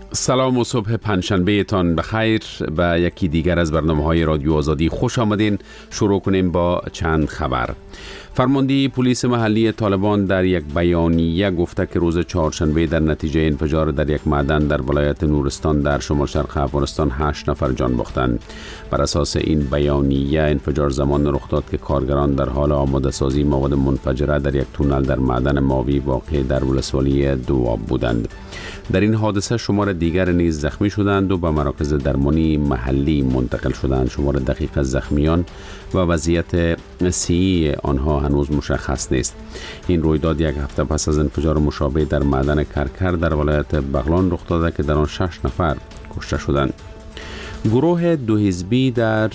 سلام و صبح پنجشنبه تان بخیر. به یکی دیگر از برنامه‌های رادیو آزادی خوش آمدین. شروع کنیم با چند خبر. فرمانده پلیس محلی طالبان در یک بیانیه گفته که روز چهارشنبه در نتیجه انفجار در یک معدن در ولایت نورستان در شمال شرق افغانستان 8 نفر جان باختند. بر اساس این بیانیه انفجار زمان رخ داد که کارگران در حال آماده سازی مواد منفجره در یک تونل در معدن ماوی واقع در ولسوالی دواب بودند. در این حادثه شمار دیگر نیز زخمی شدند و به مراکز درمانی محلی منتقل شدند. شمار دقیق از زخمیان و وضعیت صحی آنها هنوز مشخص نیست. این رویداد یک هفته پس از انفجار مشابه در معدن کرکر در ولایت بغلان رخ داده که در آن 6 نفر کشته شدند. گروه دو حزبی در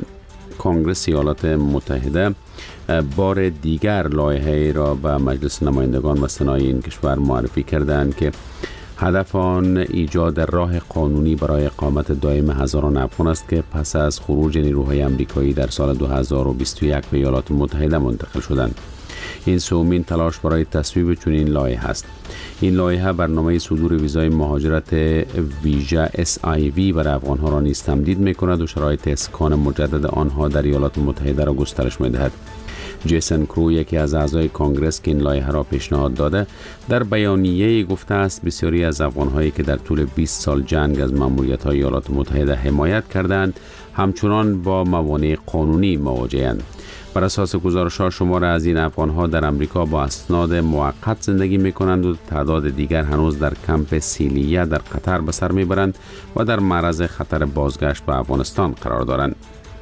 کنگره ایالات متحده بار دیگر لایحه‌ای را به مجلس نمایندگان و سنای این کشور معرفی کردند که هدف آن ایجاد راه قانونی برای اقامت دائم هزاران افغان است که پس از خروج نیروهای آمریکایی در سال 2021 به ایالات متحده منتقل شدند. این سومین تلاش برای تصویب چنین لایحه است. این لایحه برنامه صدور ویزای مهاجرت ویژه SIV برای افغانها را نیز تمدید می‌کند و شرایط اسکان مجدد آنها در ایالات متحده را گسترش می‌دهد. جیسن کرو، یکی از اعضای کانگرس که این لایحه را پیشنهاد داده، در بیانیه گفته است بسیاری از افغان‌هایی که در طول 20 سال جنگ از مأموریت‌های ایالات متحده حمایت کردند همچنان با موانع قانونی مواجه‌اند. بر اساس گزارش‌ها شمار از این افغان‌ها در امریکا با اسناد موقت زندگی می‌کنند و تعداد دیگر هنوز در کمپ سیلیه در قطر به سر می‌برند و در معرض خطر بازگشت به افغانستان قرار دارند.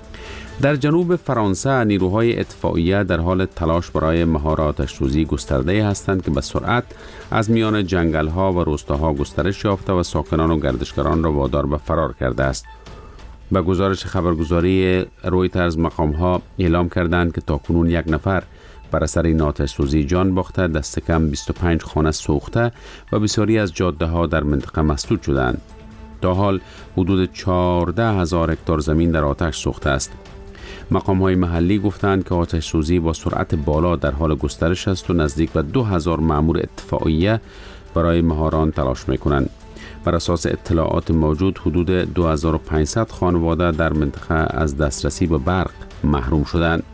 در جنوب فرانسه نیروهای اطفائیه در حال تلاش برای مهار آتش‌سوزی گسترده هستند که به سرعت از میان جنگل‌ها و روستاها گسترش یافته و ساکنان و گردشگران را وادار به فرار کرده است. به گزارش خبرگزاری رویترز مقام‌ها اعلام کردند که تاکنون 1 نفر بر اثر این آتش‌سوزی جان باخته، دست کم 25 خانه سوخته و بسیاری از جاده‌ها در منطقه مسدود شدند. تا حال حدود 14,000 هکتار زمین در آتش سوخته است. مقام‌های محلی گفتند که آتش‌سوزی با سرعت بالا در حال گسترش است و نزدیک به 2000 مأمور اطفائیه برای مهاران تلاش می‌کنند. بر اساس اطلاعات موجود حدود 2500 خانواده در منطقه از دسترسی به برق محروم شدند.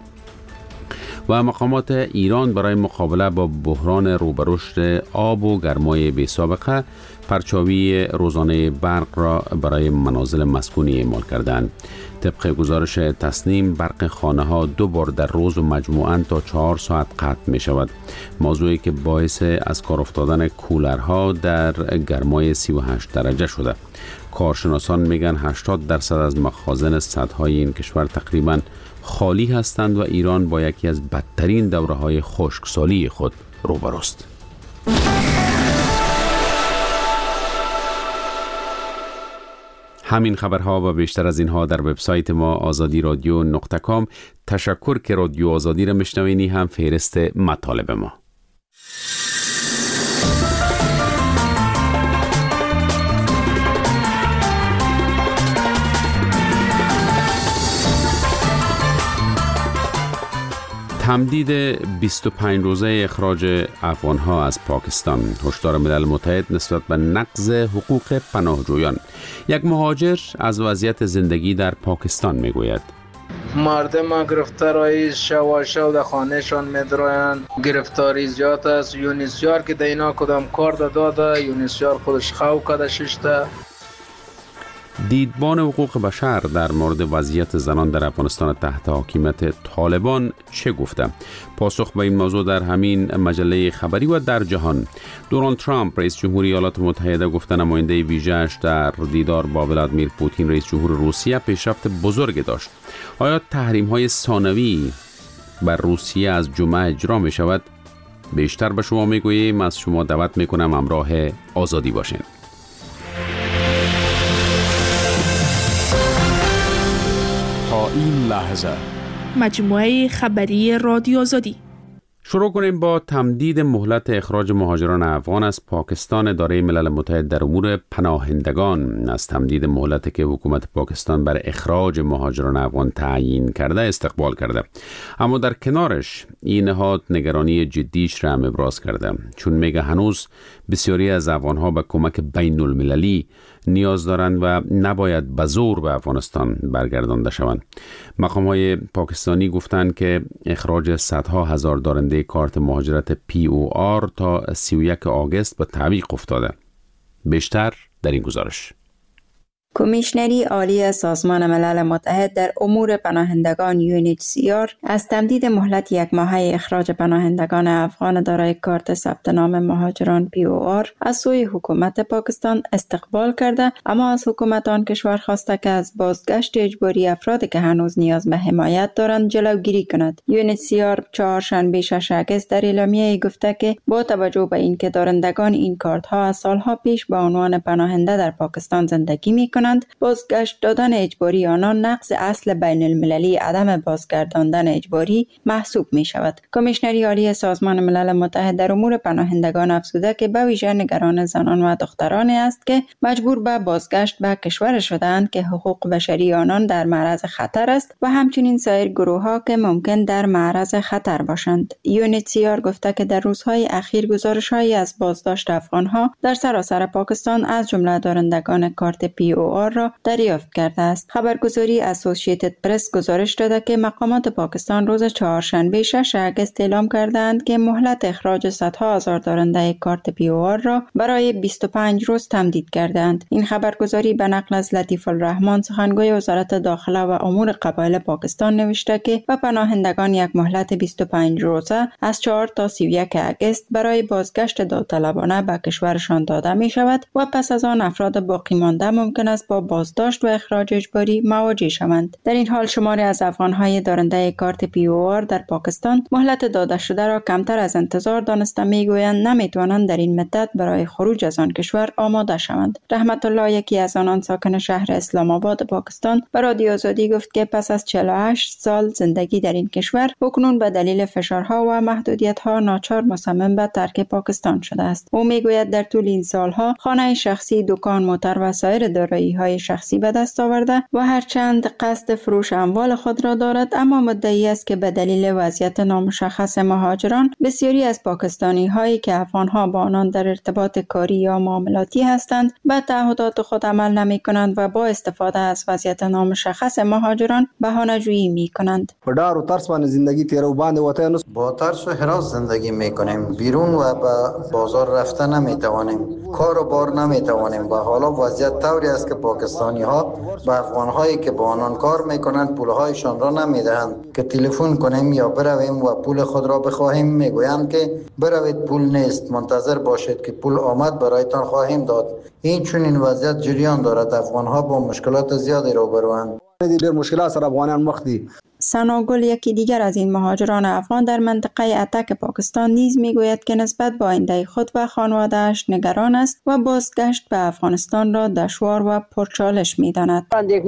و مقامات ایران برای مقابله با بحران روبرشت آب و گرمای بی‌سابقه پرچاوی روزانه برق را برای منازل مسکونی اعمال کردند. طبق گزارش تسنیم برق خانه ها 2 بار در روز و مجموعاً تا 4 ساعت قطع می شود. موضوعی که باعث از کار افتادن کولرها در گرمای 38 درجه شده. کارشناسان میگن 80% از مخازن سدهای این کشور تقریباً خالی هستند و ایران با یکی از بدترین دوره‌های خشکسالی خود روبروست. همین خبرها و بیشتر از اینها در وبسایت ما azadi.radio.com. تشکر که رادیو آزادی را میشنوینی هم فهرست مطالب ما. تمدید 25 روزه اخراج افغانها از پاکستان. هشدار ملل متحد نسبت به نقض حقوق پناهجویان. یک مهاجر از وضعیت زندگی در پاکستان میگوید: مردم گرفتاری شو در خانهشان میدراین. گرفتاری زیاد است. یونیسیار که در اینا کدام کار داده، یونیسیار خودش خو کده ششته. دیدبان حقوق بشر در مورد وضعیت زنان در افغانستان تحت حاکمیت طالبان چه گفته؟ پاسخ به این موضوع در همین مجله خبری و در جهان. دونالد ترامپ رئیس جمهوری ایالات متحده گفته نماینده ویژه‌اش در دیدار با ولادیمیر پوتین رئیس جمهور روسیه پیشرفت بزرگ داشت. آیا تحریم‌های ثانوی بر روسیه از جمعه اجرا می شود؟ بیشتر به شما میگوییم. از شما دعوت میکنم همراه آزادی باشین. تا این لحظه مجموعه خبری رادیو آزادی. شروع کنیم با تمدید مهلت اخراج مهاجران افغان از پاکستان. اداره ملل متحد در امور پناهندگان از تمدید مهلتی که حکومت پاکستان بر اخراج مهاجران افغان تعیین کرده استقبال کرده، اما در کنارش این نهاد نگرانی جدیش را هم ابراز کرده، چون میگه هنوز بسیاری از افغانها به کمک بین المللی نیاز دارند و نباید به زور به افغانستان برگردانده شوند. مقام‌های پاکستانی گفتند که اخراج صدها هزار دارنده کارت مهاجرت POR تا 31 آگوست به تعویق افتاده. بیشتر در این گزارش. کمیشنری عالی سازمان ملل متحد در امور پناهندگان UNHCR از تمدید مهلت یک ماهه اخراج پناهندگان افغان دارای کارت ثبت نام مهاجران POR از سوی حکومت پاکستان استقبال کرده، اما از حکومت آن کشور خواسته که از بازگشت اجباری افرادی که هنوز نیاز به حمایت دارند جلوگیری کند. UNHCR چهارشنبه 6 آگوست در اعلامیه گفته که با توجه به اینکه دارندگان این کارت ها از سالها پیش به عنوان پناهنده در پاکستان زندگی می‌کنند، بازگشت دادن اجباری آنان نقض اصل بین المللی عدم بازگرداندن اجباری محسوب می شود. کمیشنری عالی سازمان ملل متحد در امور پناهندگان افزوده که به ویژه نگران زنان و دخترانی است که مجبور به بازگشت به کشور شدند که حقوق بشری آنان در معرض خطر است و همچنین سایر گروه‌ها که ممکن در معرض خطر باشند. UNHCR گفته که در روزهای اخیر گزارش‌هایی از بازداشت افغان‌ها در سراسر پاکستان از جمله دارندگان کارت POR را دریافت کرده است. خبرگزاری اسوسییتد پرس گزارش داده که مقامات پاکستان روز چهارشنبه 6 آگوست اعلام کردند که مهلت اخراج صدها هزار دارنده کارت POR را برای 25 روز تمدید کردند. این خبرگزاری به نقل از لطیف الرحمن سخنگوی وزارت داخله و امور قبایل پاکستان نوشته که به پناهندگان یک مهلت 25 روزه از 4 تا 31 آگوست برای بازگشت داوطلبانه به کشورشان داده می شود و پس از آن افراد باقی مانده ممکن است با بازداشت و اخراج اجباری مواجه شوند. در این حال شماری از افغان‌های دارنده کارت POR در پاکستان مهلت داده شده را کمتر از انتظار دانسته میگویند نمیتوانند در این مدت برای خروج از آن کشور آماده شوند. رحمت الله، یکی از آنان ساکن شهر اسلام آباد پاکستان، به رادیو آزادی گفت که پس از 48 سال زندگی در این کشور اکنون به دلیل فشارها و محدودیت‌ها ناچار مصمم به ترک پاکستان شده است. او میگوید در طول این سالها خانه شخصی، دکان، موتر و سایر دارایی‌های شخصی به دست آورده و هرچند قصد فروش اموال خود را دارد، اما مدعی است که به دلیل وضعیت نامشخص مهاجران بسیاری از پاکستانی هایی که افغانها با آنان در ارتباط کاری یا معاملاتی هستند به تعهدات خود عمل نمی کنند و با استفاده از وضعیت نامشخص مهاجران بهانه‌جویی می کنند. با ډار و ترس باندې زندگی تیرو باندې وته نو با ترس و هراس زندگی می کنیم، بیرون و به بازار رفتن نمی توانیم، کار و بار نمی توانیم و حالا وضعیت طوری است که پاکستانی ها به افغان هایی که با آنان کار میکنند پول هایشان را نمیدهند که تلفن کنیم یا برویم و پول خود را بخواهیم میگویند که بروید پول نیست، منتظر باشید که پول آمد برایتان خواهیم داد. این چون این وضعیت جریان دارد، افغان ها با مشکلات زیادی روبروند. ډېر مشکلات سره افغانان مخ دي. ثناگل، یکی دیگر از این مهاجران افغان در منطقه اتک پاکستان، نیز میگوید که نسبت به آینده خود و خانواده‌اش نگران است و بازگشت به افغانستان را دشوار و پرچالش می‌داند.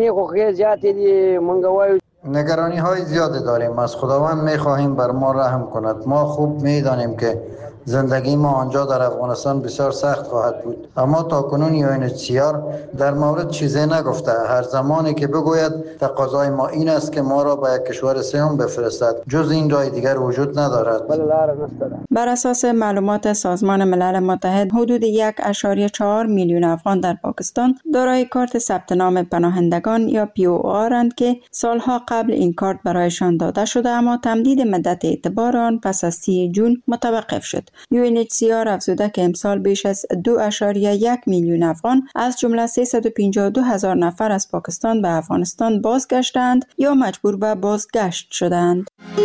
نگرانی های زیادی داریم، از خداوند می‌خواهیم بر ما رحم کند. ما خوب می‌دانیم که زندگی ما آنجا در افغانستان بسیار سخت خواهد بود، اما تا کنون UNHCR در مورد چیزی نگفته. هر زمانی که بگوید تقاضای ما این است که ما را به یک کشور سوم بفرستد، جز این راه دیگر وجود ندارد. بر اساس معلومات سازمان ملل متحد، حدود 1.4 میلیون افغان در پاکستان دارای کارت ثبت نام پناهندگان یا POR اند که سالها قبل این کارت برایشان داده شده، اما تمدید مدت اعتبار آن پس از 30 جون متوقف شد. UNHCR افزوده که امسال بیش از 2.1 میلیون افغان از جمله 352,000 نفر از پاکستان به افغانستان بازگشتند یا مجبور به بازگشت شدند.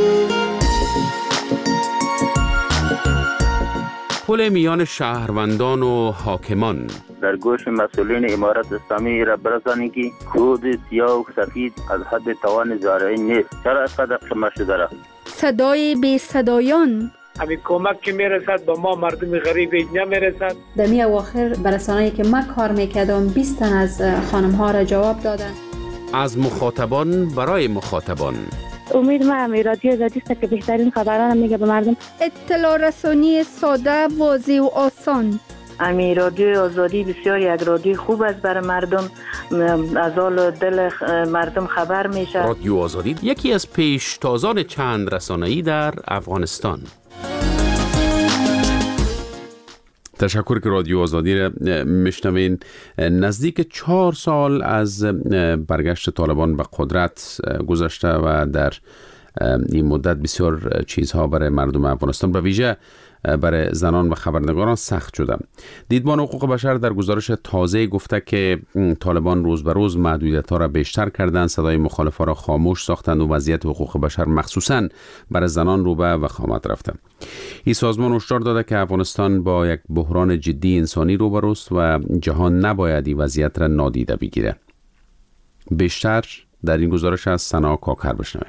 پل میان شهروندان و حاکمان در گوش مسئولین امارت اسلامی را برسانید که کود سیاه و سفید از حد توان زارعی نیست. چرا اینقدر شما شده را؟ صدای بی صدایان، همین کمک که میرسد به ما مردم غریب نمیرسد. در می اواخر برسانه‌ای که من کار میکردم 20 تن از خانم ها را جواب دادن. از مخاطبان برای مخاطبان. امید ما رادیو آزادی است که بهترین خبران میگه به مردم. اطلاع رسانی ساده، واضح و آسان. رادیو آزادی بسیار یک رادیو خوب است برای مردم، از حال دل مردم خبر میشه. رادیو آزادی یکی از پیشتازان چند رسانه‌ای در افغانستان. تشکر که رادیو آزادی را میشنوین. نزدیک 4 سال از برگشت طالبان به قدرت گذشته و در این مدت بسیار چیزها برای مردم افغانستان به ویژه برای زنان و خبرنگاران سخت شده. دیدبان حقوق بشر در گزارش تازه گفته که طالبان روز به روز محدودیت‌ها را بیشتر کردند، صدای مخالفان را خاموش ساختند و وضعیت حقوق بشر مخصوصاً برای زنان رو به وخامت رفته. این سازمان هشدار داده که افغانستان با یک بحران جدی انسانی روبروست و جهان نباید این وضعیت را نادیده بگیره. بیشتر در این گزارش از سنا کاکر بشنویم.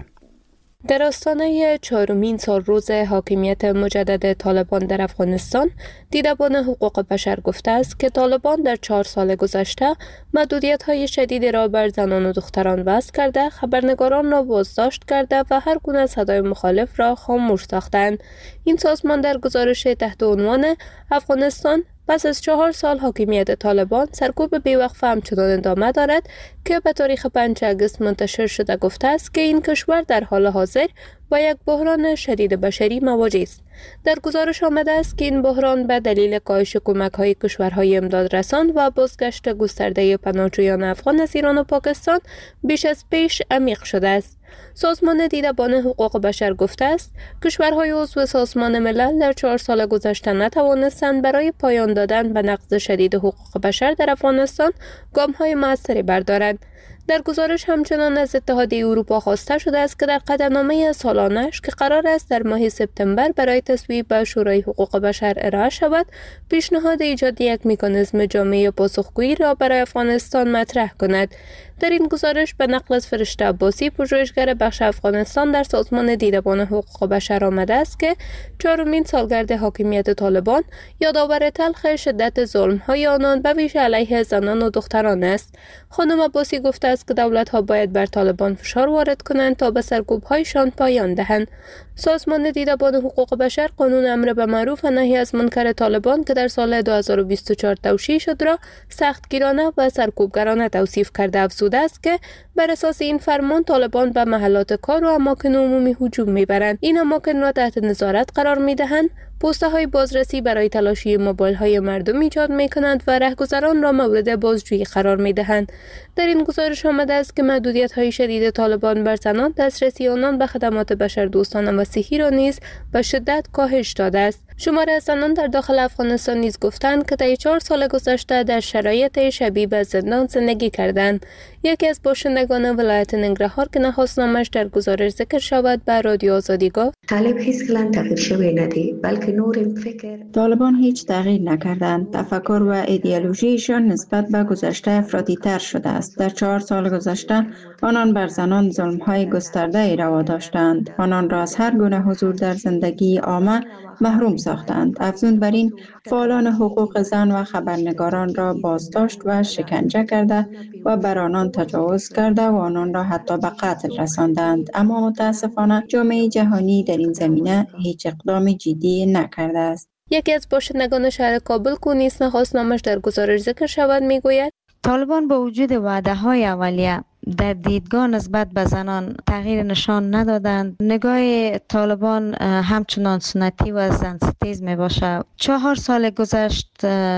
در آستانه 4مین سالروز حاکمیت مجدد طالبان در افغانستان، دیدبان حقوق بشر گفته است که طالبان در 4 سال گذشته محدودیت‌های شدیدی را بر زنان و دختران وضع کرده، خبرنگاران را بازداشت کرده و هر گونه صدای مخالف را خاموش ساختند. این سازمان در گزارش تحت عنوان افغانستان پس از 4 سال حاکمیت طالبان سرکوب بیوقفه همچنان ادامه دارد که به تاریخ 5 آگوست منتشر شده گفته است که این کشور در حال حاضر با یک بحران شدید بشری مواجه است. در گزارش آمده است که این بحران به دلیل کاهش کمک‌های کشورهای امدادرسان و بازگشت گسترده پناهجویان افغان از ایران و پاکستان بیش از پیش عمیق شده است. سازمان دیدبان حقوق بشر گفته است کشورهای عضو سازمان ملل در 4 سال گذشته نتوانستند برای پایان دادن به نقض شدید حقوق بشر در افغانستان گام‌های موثری بردارند. در گزارش همچنان از اتحادیه اروپا خواسته شده است که در قطعنامه سالانه‌اش که قرار است در ماه سپتامبر برای تصویب به شورای حقوق بشر ارائه شود، پیشنهاد ایجاد یک مکانیزم جامع پاسخگویی را برای افغانستان مطرح کند. در این گزارش به نقل از فرشته عباسی، پژوهشگر بخش افغانستان در سازمان دیدبان حقوق بشر آمده است که 4مین سالگرد حاکمیت طالبان یادآور تلخ شدت ظلم‌های آنان به ویژه علیه زنان و دختران است. خانم عباسی گفته است که دولت‌ها باید بر طالبان فشار وارد کنند تا به سرکوب‌هایشان پایان دهند. سازمان دیدبان حقوق بشر قانون امر به معروف و نهی از منکر طالبان که در سال 2024 توشیح شد را سختگیرانه و سرکوبگرانه توصیف کرده افزوده است که بر اساس این فرمان طالبان به محلات کار و اماکن عمومی هجوم میبرند. این اماکن را تحت نظارت قرار میدهند، پوسته های بازرسی برای تلاشی موبایل های مردم ایجاد می کنند و رهگذران را مورد بازجویی قرار می دهند. در این گزارش آمده است که محدودیت های شدید طالبان بر زنان، دسترسی آنان به خدمات بشردوستانه و صحی را نیز به شدت کاهش داده است. شمار از زنان در داخل افغانستان نیز گفتند که طی 4 سال گذشته در شرایط شبیه به زندان زندگی کردند. یکی از باشندگان ولایت ننگرهار که نخواست نامش در گزارش ذکر شود به رادیو آزادی گفت: طالب هیچ کلان تغییر شوی ندی، بلکه نور فکر. طالبان هیچ تغییر نکردند. تفکر و ایدئولوژیشان نسبت به گذشته افراطی تر شده است. در 4 سال گذشته آنان بر زنان ظلم‌های گسترده روا داشتند. آنان را از هر گونه حضور در زندگی عامه محروم ساختند. افزون بر این، فعالان حقوق زن و خبرنگاران را بازداشت و شکنجه کرده و بر آنان تجاوز کرده و آنان را حتی به قتل رساندند. اما متاسفانه جامعه جهانی در این زمینه هیچ اقدام جدی نکرده است. یکی از باشندگان شهر کابل که نیز نخواست نامش در گزارش ذکر شود میگوید: طالبان با وجود وعده‌های اولیه در دیدگاه نسبت به زنان تغییر نشان ندادند. نگاه طالبان همچنان سنتی و زن ستیز می باشه. 4 سال گذشت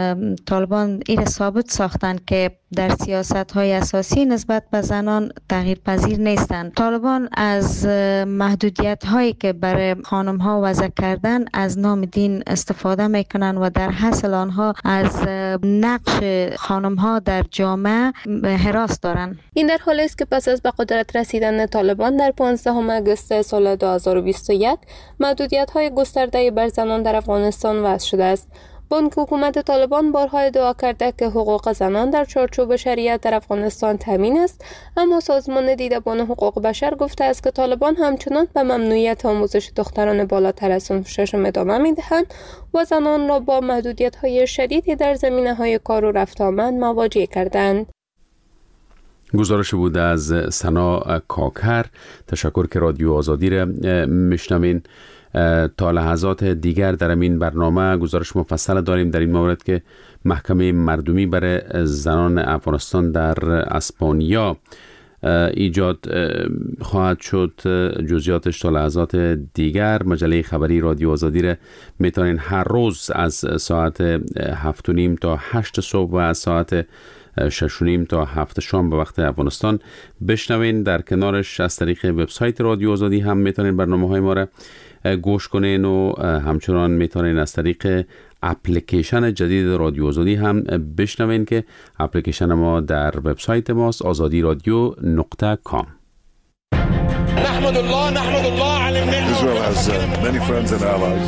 طالبان این ثابت ساختند که در سیاست‌های اساسی نسبت به زنان تغییر پذیر نیستند. طالبان از محدودیت‌هایی که برای خانم‌ها وضع کردن از نام دین استفاده می‌کنند و در حاصل آنها از نقش خانم‌ها در جامعه هراس دارند. این در حالی است که پس از به قدرت رسیدن طالبان در 15 آگوست سال 2021 محدودیت‌های گسترده بر زنان در افغانستان وضع شده است. بانک حکومت طالبان بارها ادعا کرده که حقوق زنان در چارچوب شریعت در افغانستان تامین است، اما سازمان دیدبان حقوق بشر گفته است که طالبان همچنان به ممنوعیت آموزش دختران بالاتر از صنف 6 ادامه می‌دهند و زنان را با محدودیت‌های شدیدی در زمینه‌های کار و رفت آمد مواجه کردند. گزارش بود از سنا کاکر. تشکر که رادیو آزادی را میشنوین. تا لحظات دیگر در این برنامه گزارش مفصل داریم در این مورد که محکمه مردمی برای زنان افغانستان در اسپانیا ایجاد خواهد شد. جزئیاتش تا لحظات دیگر. مجله خبری رادیو آزادی را میتونین هر روز از ساعت 7:30 تا 8 صبح و از ساعت 6:30 تا 7 شام به وقت افغانستان بشنوین. در کنارش از طریق وبسایت رادیو آزادی هم میتونین برنامه‌های ما را گوش کنین و همچنان میتونین از طریق اپلیکیشن جدید رادیو آزادی هم بشنوین که اپلیکیشن ما در وبسایت ماست azadiradyo.com. نحمد الله على النعمة. Israel has many friends and allies.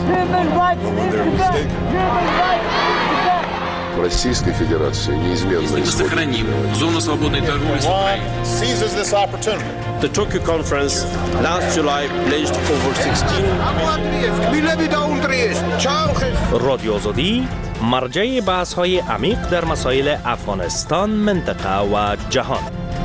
Российской Федерации неизменно сохраним зону свободной торговли с Украиной. Seizes this opportunity. The Tokyo conference last July pledged over 16 رادیو آزادی مرجع بحث‌های عمیق در مسائل افغانستان، منطقه و جهان.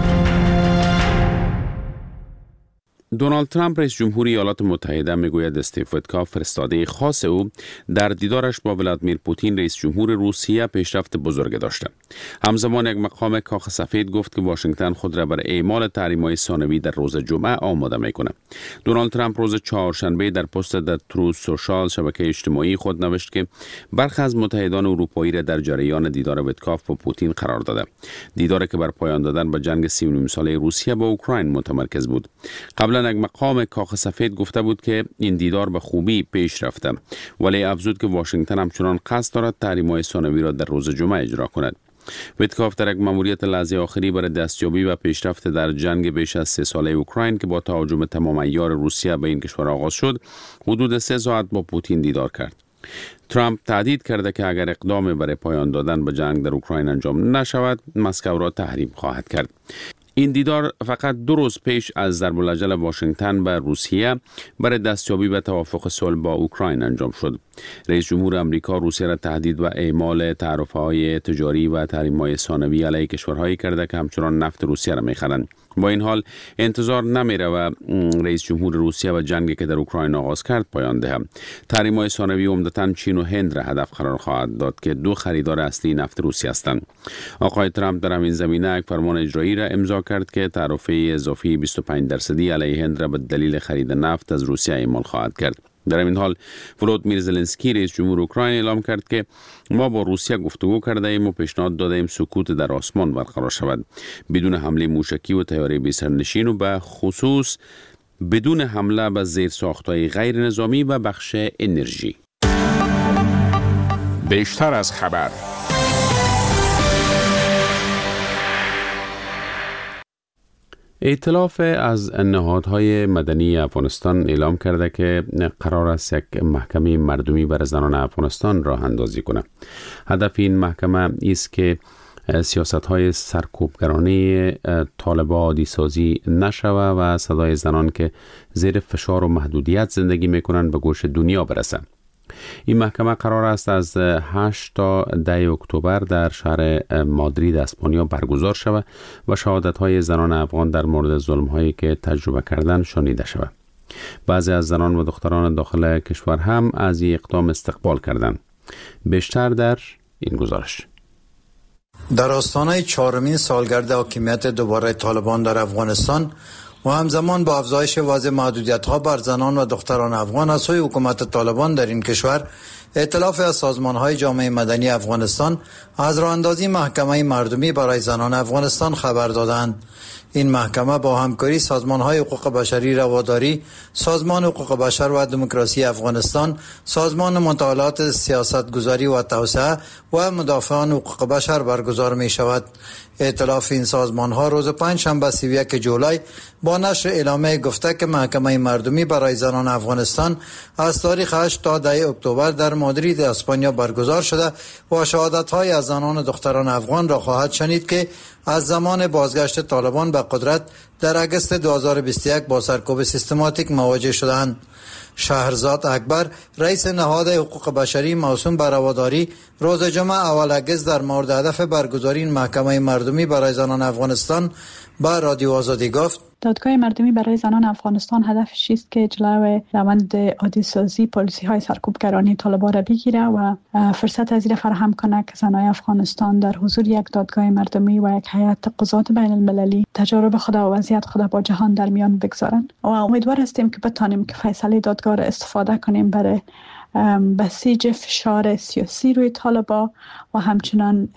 دونالد ترامپ رئیس جمهوری ایالات متحده میگوید استیو ویتکاف فرستاده خاص او در دیدارش با ولادیمیر پوتین رئیس جمهور روسیه پیشرفت بزرگ داشته. همزمان یک مقام کاخ سفید گفت که واشنگتن خود را برای اعمال تحریم‌های ثانوی در روز جمعه آماده میکنه. دونالد ترامپ روز چهارشنبه در پست در تروث سوشال شبکه اجتماعی خود نوشت که برخی از متحدان اروپایی را در جریان دیدار ویتکاف با پوتین قرار داده. دیداری که بر پایان دادن به جنگ 39 ساله روسیه با اوکراین متمرکز بود. قبلا یک مقام کاخ سفید گفته بود که این دیدار به خوبی پیش رفته، ولی افزود که واشنگتن همچنان قصد دارد تحریم‌های ثانوی را در روز جمعه اجرا کند. ویتکاف در یک مأموریت لحظه آخری برای دستیابی و پیشرفت در جنگ بیش از 3 ساله اوکراین که با تهاجم تمام عیار روسیه به این کشور آغاز شد، حدود 3 ساعت با پوتین دیدار کرد. ترامپ تهدید کرده که اگر اقدام برای پایان دادن به جنگ در اوکراین انجام نشود، مسکو را تحریم خواهد کرد. این دیدار فقط 2 روز پیش از ضرب الاجل واشنگتن به روسیه برای دستیابی به توافق صلح با اوکراین انجام شد. رئیس جمهور آمریکا روسیه را تهدید و اعمال تعرفه‌های تجاری و تحریم‌های ثانوی علیه کشورهایی کرده که همچنان نفت روسیه را می‌خرند. با این حال انتظار نمیره و رئیس جمهور روسیه و جنگی که در اوکراین آغاز کرد پایان دهد. تحریم‌های ثانوی عمدتاً چین و هند را هدف قرار خواهد داد که 2 خریدار اصلی نفت روسیه هستند. آقای ترامپ در همین زمینه یک فرمان اجرایی را امضا کرد که تعرفه اضافی 25% علیه هند را به دلیل خرید نفت از روسیه اعمال خواهد کرد. در این حال ولودیمیر زلنسکی رئیس جمهور اوکراین اعلام کرد که ما با روسیه گفتگو کرده ایم و پیشنهاد داده ایم سکوت در آسمان برقرار شود بدون حمله موشکی و طیاره بی سرنشین و به خصوص بدون حمله به زیرساخت‌های غیر نظامی و بخش انرژی. بیشتر از خبر. ائتلاف از نهادهای مدنی افغانستان اعلام کرده که قرار است یک محکمه مردمی برای زنان افغانستان راه اندازی کند. هدف این محکمه است که سیاست‌های سرکوبگرانه طالبان عادی سازی نشود و صدای زنان که زیر فشار و محدودیت زندگی می‌کنند به گوش دنیا برسد. این محکمه قرار است از 8 تا 10 اکتبر در شهر مادرید اسپانیا برگزار شود و شهادت‌های زنان افغان در مورد ظلم‌هایی که تجربه کردن شنیده شود. بعضی از زنان و دختران داخل کشور هم از این اقدام استقبال کردند. بیشتر در این گزارش. در آستانه 4مین سالگرد حاکمیت دوباره طالبان در افغانستان و همزمان با افزایش وضع محدودیت‌ها بر زنان و دختران افغان از سوی حکومت طالبان در این کشور، ائتلاف از سازمان‌های جامعه مدنی افغانستان از راه‌اندازی محکمه مردمی برای زنان افغانستان خبر دادند. این محکمه با همکاری سازمان‌های حقوق بشری رواداری، سازمان حقوق بشر و دموکراسی افغانستان، سازمان مطالعات سیاستگذاری و توسعه و مدافعان حقوق بشر برگزار می‌شود. ائتلاف این سازمان‌ها روز پنجشنبه 31 جولای با نشر اعلامیه گفته که محکمه مردمی برای زنان افغانستان از تاریخ 8 تا 10 اکتبر در مادرید اسپانیا برگزار شده و شهادت‌های از زنان و دختران افغان را خواهد شنید که از زمان بازگشت طالبان به قدرت در اگست 2021 با سرکوب سیستماتیک مواجه شدند. شهرزاد اکبر، رئیس نهاد حقوق بشری موسوم به رواداری، روز جمعه اول اگست در مورد هدف برگزاری این محکمه مردمی برای زنان افغانستان با رادیو آزادی گفت: دادگاه مردمی برای زنان افغانستان هدفش است که جلوی روند عادی سازی پالیسی های سرکوبگرانی طالبان را بگیره و فرصت از این فراهم کنه که زنان افغانستان در حضور یک دادگاه مردمی و یک هیئت قضات بین المللی تجارب خود و وضعیت خود با جهان در میان بگذارند و امیدوار هستیم که بتانیم که فیصله دادگاه را استفاده کنیم برای بسیج فشار سیاسی روی طالبان و همچنان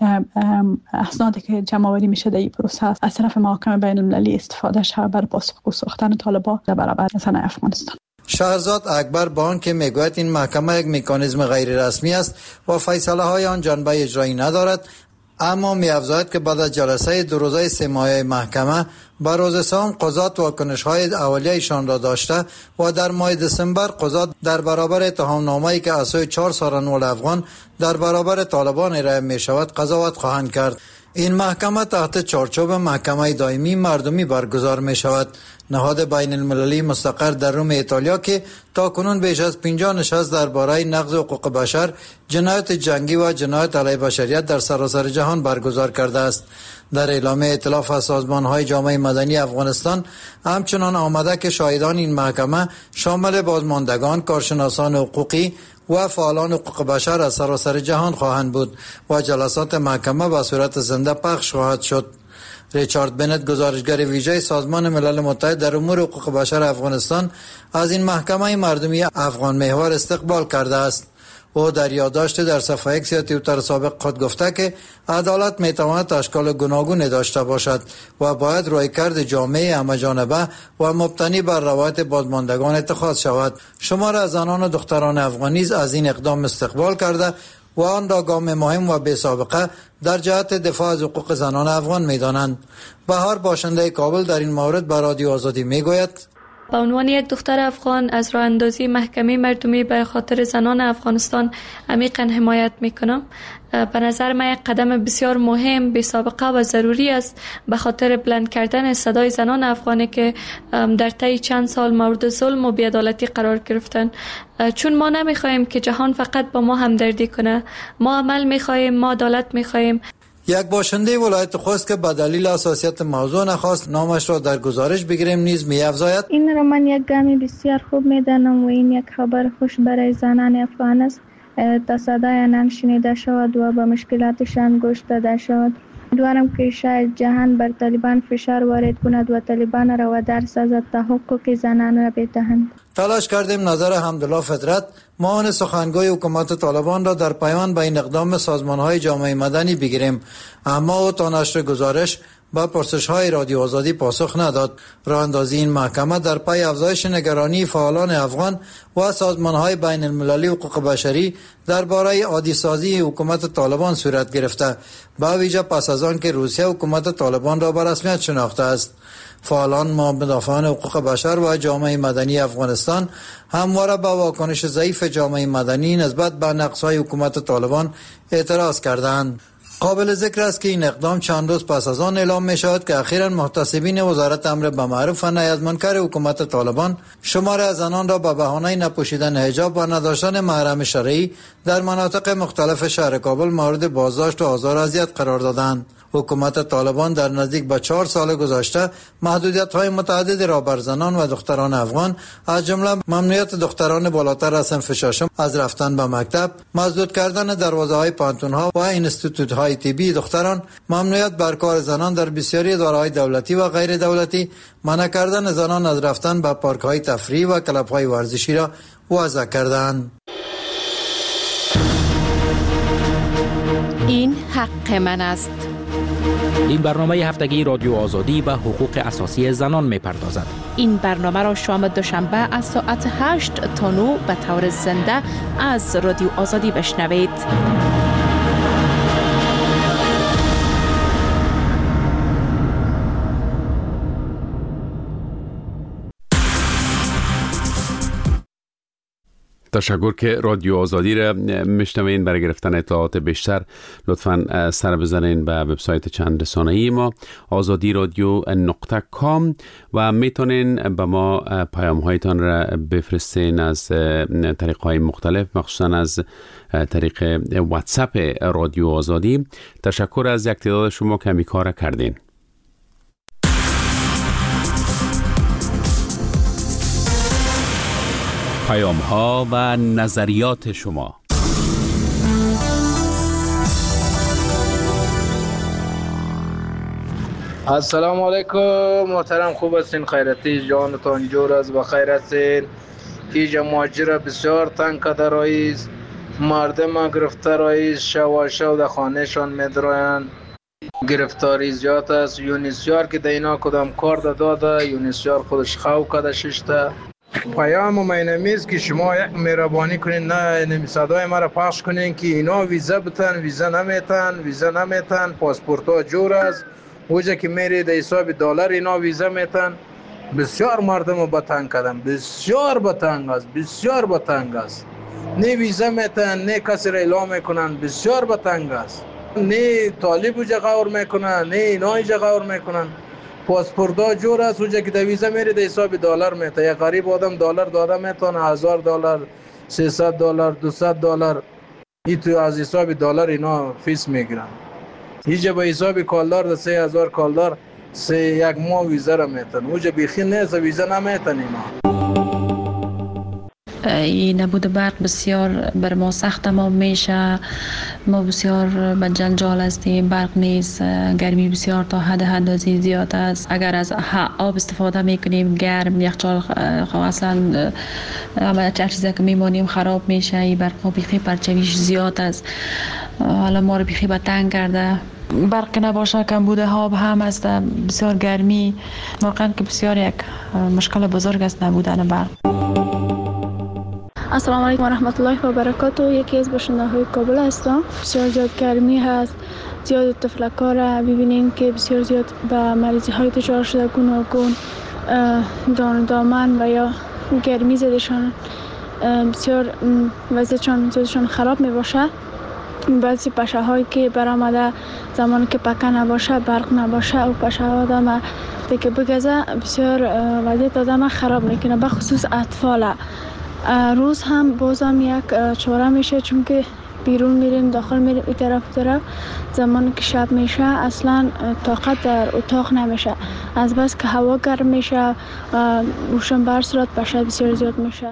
اسنادی که جمع آوری میشه در این پروسه از طرف محاکم بین المللی استفاده شود برای پاسخگو ساختن طالبان در برابر زنان افغانستان. شهرزاد اکبر با آنکه میگوید این محکمه یک مکانیزم غیر رسمی است و فیصله های آن جنبه اجرایی ندارد، اما می‌افزاید که بعد از جلسه 2 روزه 3 ماهه محکمه با روز سوم قضات واکنش‌های اولیه‌شان را داشته و در ماه دسامبر قضات در برابر اتهامنامه‌ای که از سوی 4 سرانول افغان در برابر طالبان ارائه می‌شود قضاوت خواهند کرد. این محکمه تحت چارچوب محکمه دائمی مردمی برگزار می شود. نهاد بین المللی مستقر در روم ایتالیا که تا کنون بیش از 50 نشست درباره نقض حقوق بشر، جنایت جنگی و جنایت علیه بشریت در سراسر جهان برگزار کرده است. در اعلامیه ائتلاف از سازمان‌های جامعه مدنی افغانستان همچنان آمده که شاهدان این محکمه شامل بازماندگان، کارشناسان حقوقی و فعالان حقوق بشر از سراسر جهان خواهند بود و جلسات محکمه به صورت زنده پخش خواهد شد. ریچارد بنت، گزارشگر ویژه سازمان ملل متحد در امور حقوق بشر افغانستان، از این محکمه مردمی افغان محور استقبال کرده است. او در یادداشت در صفحه ایکس یا توییتر سابق خود گفته که عدالت میتواند اشکال گوناگونی داشته باشد و باید رویکرد جامع همه‌جانبه و مبتنی بر روایت بازماندگان اتخاذ شود. شمار از زنان و دختران افغانی از این اقدام استقبال کرده و آن را گام مهم و بی سابقه در جهت دفاع از حقوق زنان افغان می‌دانند. بهار، باشنده کابل، در این مورد به رادیو آزادی میگوید: به عنوان یک دختر افغان از راه اندازی محکمه مردمی به خاطر زنان افغانستان عمیقاً حمایت میکنم. به نظر من یک قدم بسیار مهم، بی سابقه و ضروری است به خاطر بلند کردن صدای زنان افغانی که در طی چند سال مورد ظلم و بی‌عدالتی قرار گرفتن. چون ما نمیخواهیم که جهان فقط با ما همدردی کنه، ما عمل میخواهیم، ما عدالت میخواهیم. یک باشنده ولایت خوست که به دلیل حساسیت موضوع نخواست نامش را در گزارش بگیریم نیز می‌افزاید: این را من یک گام بسیار خوب می‌دانم و این یک خبر خوش برای زنان افغان است تا صدای آنان شنیده شود و به مشکلاتشان گوش داده شود. امیدوارم که شاید جهان بر طالبان فشار وارد کند و طالبان را وادار سازد تا حقوق زنان را بدهند. تلاش کردیم نظر حمدالله فطرت، معاون سخنگوی حکومت طالبان را در پیوند به این اقدام سازمان‌های جامعه مدنی بگیریم، اما او تا نشر گزارش با پرسش‌های رادیو آزادی پاسخ نداد. راه اندازی این محکمه در پی افزایش نگرانی فعالان افغان و سازمان‌های بین المللی حقوق بشری درباره عادی سازی حکومت طالبان صورت گرفته، با ویژه پس از آن که روسیه حکومت طالبان را به رسمیت شناخته است. فعالان مدافعان حقوق بشر و جامعه مدنی افغانستان همواره با واکنش ضعیف جامعه مدنی نسبت به نقص‌های حکومت طالبان اعتراض کردند. قابل ذکر است که این اقدام چند روز پس از آن اعلام می شود که اخیراً محتسبین وزارت امر بالمعروف و نهی از منکر حکومت طالبان شمار از زنان را به بهانه نپوشیدن حجاب و نداشتن محرم شرعی در مناطق مختلف شهر کابل مورد بازداشت و آزار و اذیت قرار دادند. حکومت طالبان در نزدیک به 4 سال گذشته محدودیت‌های متعددی را بر زنان و دختران افغان از جمله ممنوعیت دختران بالاتر از صنف ششم از رفتن به مکتب، مسدود کردن دروازه‌های پانتون‌ها و اینستیتوت‌های طبی دختران، ممنوعیت بر کار زنان در بسیاری اداره‌های دولتی و غیر دولتی، منع کردن زنان از رفتن به پارک‌های تفریحی و کلب‌های ورزشی را وضع کردند. این حق من است. این برنامه هفتگی رادیو آزادی به حقوق اساسی زنان می‌پردازد. این برنامه را شام دوشنبه از ساعت 8 تا 9 به طور زنده از رادیو آزادی بشنوید. تشکر که رادیو آزادی را میشنوین. برای گرفتن اطلاعات بیشتر لطفاً سر بزنین به وبسایت چند رسانه‌ای ما azadiradyo.com و میتونین به ما پیام هایتان را بفرستین از طریق های مختلف، مخصوصاً از طریق واتساپ رادیو آزادی. تشکر از یک تعداد شما که می کار کردین. پیام ها و نظریات شما. السلام علیکم محترم، خوب هستین؟ خیرتی جانتان جور است و خیر هستین؟ که مهاجر بسیار تنگ کرده رئیس، مردم گرفته رئیس، شو در خانهشان میدراین، گرفتاری زیاد است. یونیسیار که دینا کدام کار داده، یونیسیار خودش خو کرده ششته. پیام مینمیز که شما یک مهربانی کنین، نه صدای ما را پخش کنین که اینا ویزا بتن، ویزا نمیتن، پاسپورت ها جور است. اوجا که میری در حساب دلار اینا ویزا میتن. بسیار مردم رو بتنگ کردن، بسیار بتنگ است. نه ویزا میتن، نه کسی را اعلام میکنن، بسیار بتنگ است. نه طالب اوجا غور میکنن، نه اینا ایجا غور میکنن. پاسپورت ها جور است. اوجا که در ویزا میری در حساب دلار میتن. یک غریب آدم دلار داده میتونه، $1000، $300، $200 این تو از حساب دلار اینا فیس میگیرن. اینجا به حساب کالدار ده 3000 کالدار یک ماه ویزا را میتن. اوجا بیخی نیست، ویزا نمیتن اینا. این نبود برق بسیار بر ما سخت تمام میشه. ما بسیار به جنجال هستیم، برق نیست، گرمی بسیار تا حد اندازی زیاد است. اگر از آب استفاده میکنیم گرم، یخچال اصلا هر چیزی که میمونیم خراب میشه. این برق بیخی پرچویش زیاد است. حالا ما رو بیخی به تنگ کرده. برق نباشه کمبود آب هم است، بسیار گرمی، واقعا که بسیار یک مشکل بزرگ است نبودن برق. السلام علیکم و رحمت الله و برکاته. یکی از باشنده‌های کابل هستم. بسیار زیاد گرمی هست، زیاد تفلک‌ها را ببینیم که بسیار زیاد به مریضی های دچار شده، گوناگون دامن و یا گرمی زدشان بسیار وضعیتشان خراب می باشه. بعضی پشه هایی که برآمده زمانی که پکه نباشه، برق نباشه، او پشه ها آدم که بگذه بسیار وضعیت آدم خراب میکنه، به خصوص اطفال. روز هم بازم یک چاره میشه، چون که بیرون میریم داخل میریم این طرف زمانی که شب میشه اصلا طاقت در اتاق نمیشه، از بس که هوا گرم میشه روشن بر صورت پشه بسیار زیاد میشه.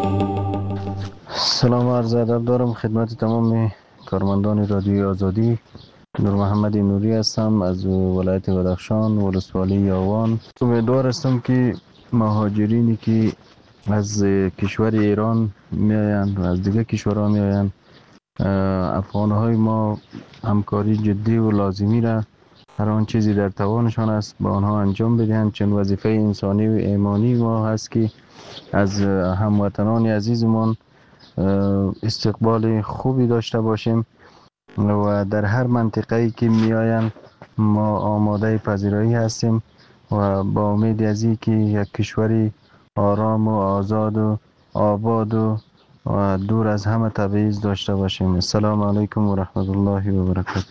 سلام عرض ادب دارم خدمت تمام کارمندان رادیو آزادی. نور محمد نوری هستم از ولایت بدخشان، ولسوالی یاوان. امیدوار هستم که مهاجرینی که از کشور ایران میآیند و از دیگه کشورها میآیند، افغانهای ما همکاری جدی و لازمی را هر آن چیزی در توانشان است با آنها انجام بدهند، چون وظیفه انسانی و ایمانی ما هست که از هموطنان عزیزمان استقبال خوبی داشته باشیم و در هر منطقه‌ای که میآیند ما آماده پذیرایی هستیم و با امید از این که یک کشوری آرام و آزاد و آباد و دور از همه تبعیض داشته باشیم. السلام علیکم و رحمت الله و برکاته.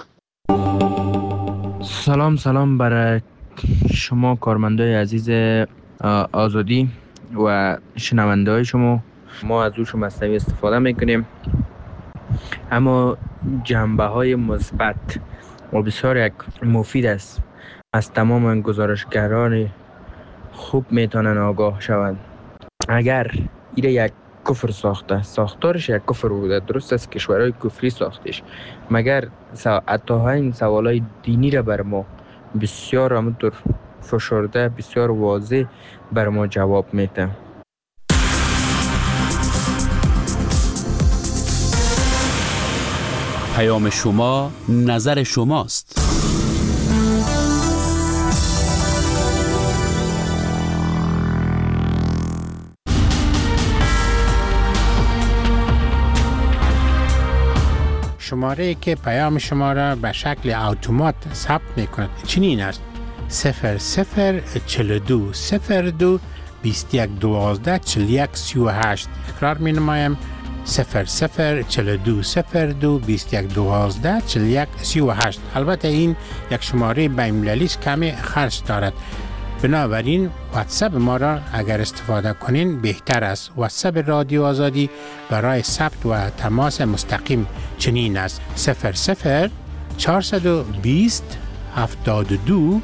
سلام برای شما کارمندای عزیز آزادی و شنونده های شما. ما از روش مصنوی استفاده میکنیم، اما جنبه های مثبت و بسیار یک مفید است. از تمام گزارشگران خوب میتونن آگاه شوند. اگر ایره یک کفر ساخته، ساختارش یک کفر بوده، درست است کشورهای کفری ساختش، مگر حتی این سوالای دینی را بر ما بسیار همونطور فشرده، بسیار واضح بر ما جواب میده. پیام شما نظر شماست. شماره که پیام شما را به شکل اتومات ثبت می‌کند چنین است: 004202 21 12 41 38. تکرار می نمایم 00 42 02 21 12 41 38. البته این یک شماره بین‌المللی است، کمی خرج دارد. بنابراین واتساپ ما را اگر استفاده کنین بهتر است. واتساپ رادیو آزادی برای ثبت و تماس مستقیم چنین است: 00 420 72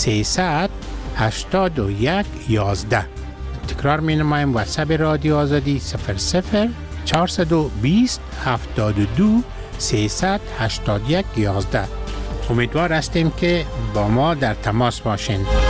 381 11. تکرار می نمایم واتساپ رادیو آزادی 00 420 72 381 11. امیدوار هستیم که با ما در تماس باشین.